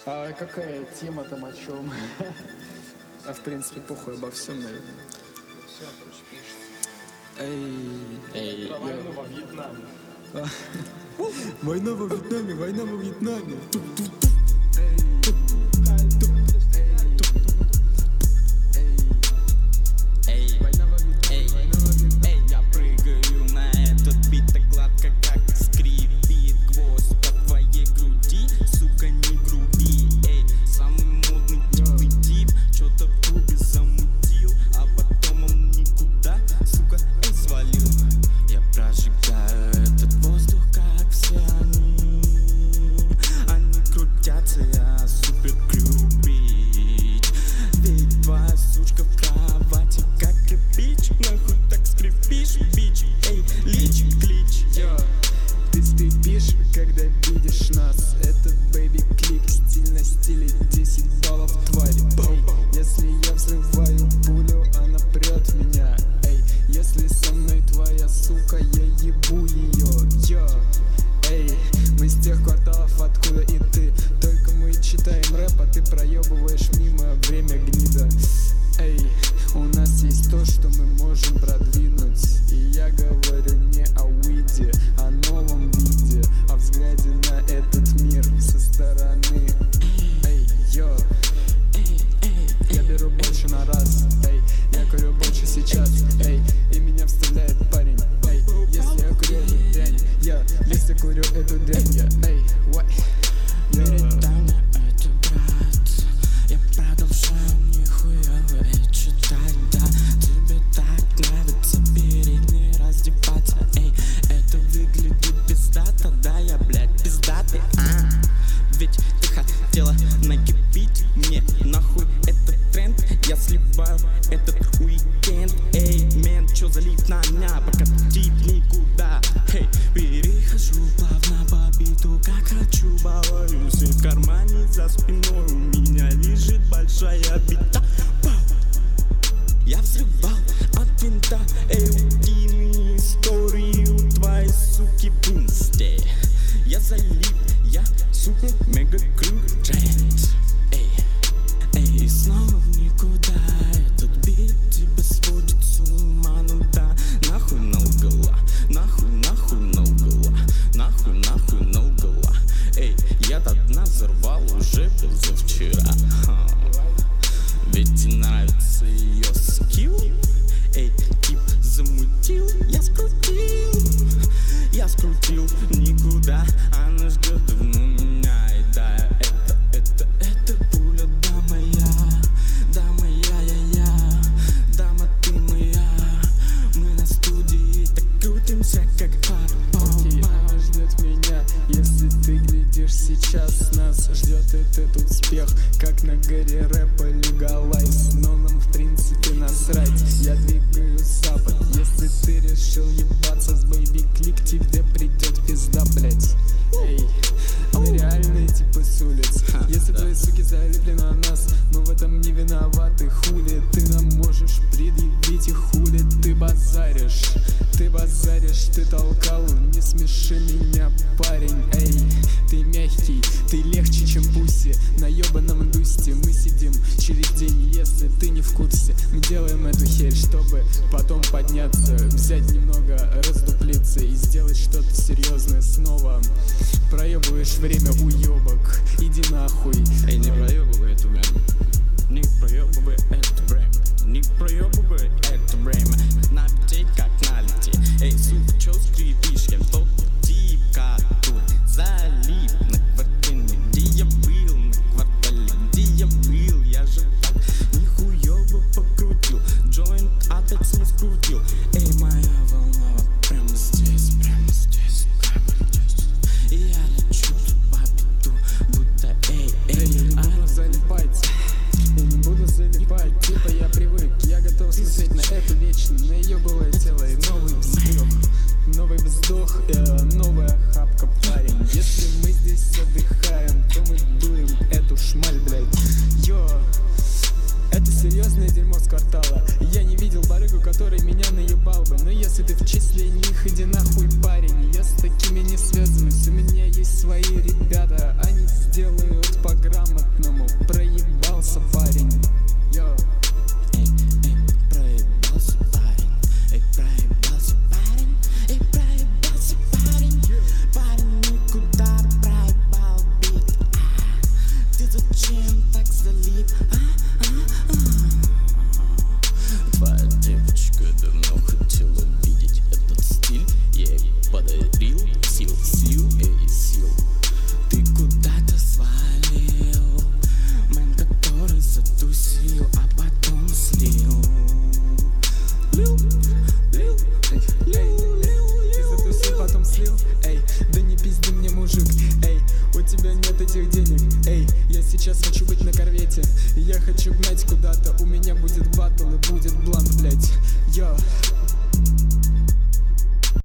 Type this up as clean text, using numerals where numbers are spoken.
А какая тема там, о чем? А в принципе похуй обо всем, наверное. Все, короче, пишет. Эй, Про войну во Вьетнаме. Война во Вьетнаме, война во Вьетнаме. Я прыгаю на этот бит так гладко, как скрипит гвоздь по твоей груди. Сука, не груби, эй, самый модный тип, чё-то в клубе замутил, а потом он никуда, сука, эй, свалил. Я прожигаю этот воздух, как все они крутятся, я супер крюбич. Ведь твоя сучка в кровати, как кирпич, нахуй так скрипишь, бич, эй, лич, клич. Ты скрипишь, когда видишь нас. Это бэйби клик, стиль на стиле, 10 баллов твари. Эй, если я взрываю пулю, она прет в меня. Эй, если со мной твоя сука, я ебу ее. Эй, мы с тех кварталов, откуда и ты. Только мы читаем рэп, а ты проебываешь мимо, время гнида. Эй, у нас есть то, что мы можем продвинуть. И я говорю не о уиде, о новом виде, о взгляде на этот мир со стороны. Эй, я беру больше на раз. Эй, я курю больше сейчас. Эй, и меня вставляет парень. Эй, если я курю эту дрянь, если курю эту дрянь, эй, Передай мне это, брат. Я продолжаю нихуево читать, да. Тебе так нравится перед ней раздеваться, эй. Это выглядит пиздато, да, я, блядь, пиздатый, Ведь ты хотела накипить мне, нахуй этот тренд. Я сливаю этот уикенд, эй, мен, чё залип на меня, покатить никуда, эй. Перехожу плавно по биту, как хочу, балуюсь, и в кармане за спиной у меня лежит большая бита. Пау! Я взрывал от винта, эй, утиные истории у твоей суки в инсте. Я залип, я супер мега крут тренд, эй, снова в никуда. Этот бит тебя сводит с ума, ну да. Нахуй налгала, нахуй налгала, нахуй налгала. Эй, я до дна взорвал уже позавчера. Ведь нравится ее скилл. Эй, тип замутил, я скрутил никуда. Она ждет давно меня, и да, это пуля, да моя, дама ты моя. Мы на студии так крутимся, как окей, она ждет меня. Если ты глядишь сейчас, нас ждет этот успех, как на горе рэпа легалайз. Но нам в принципе насрать, я двигаю запад. Если ты решил ебаться с бэйби клик, тебе придет пизда, блять. Эй, мы реальные типы с улиц. Если твои суки залипли на нас, мы в этом не виноваты. Хули ты нам можешь предъявить, и хули ты базаришь, ты толкал, не смеши меня, парень. Эй, ты мягкий, ты легче, чем пуси. На ебаном дусте мы сидим через день, если ты не в курсе. Мы делаем эту херь, чтобы потом подняться, взять немного, раздуплиться и сделать что-то серьезное снова. Проебываешь время, уебок, иди нахуй. Эй, не проебывай это время, не проебывай это время, не проебывай это время. На бите как на лете, эй, сука, чё скрипишь? Я тот тип, который залип на квартире, где я был, на квартале, где я был. Я же так нихуёво покрутил, джойнт опять не скрутил. Эй, моя волна вот прямо здесь. И я лечу тут по биту, будто эй, Я не буду залипать, типа я привык. Я готов смотреть на это вечно, на ее голое тело и новый вздох, новая хапка, парень. Если мы здесь отдыхаем, то мы дуем эту шмаль, блять. Это серьезное дерьмо с квартала. Я не видел барыгу, который меня наебал бы. Но если ты в числе них, иди нахуй, парень. Я с такими не связываюсь, у меня есть свои ребята. Они сделают по грамотному. тебя нет этих денег. Эй, я сейчас хочу быть на корвете, я хочу гнать куда-то. У меня будет баттл и будет бланк, блять. Йо.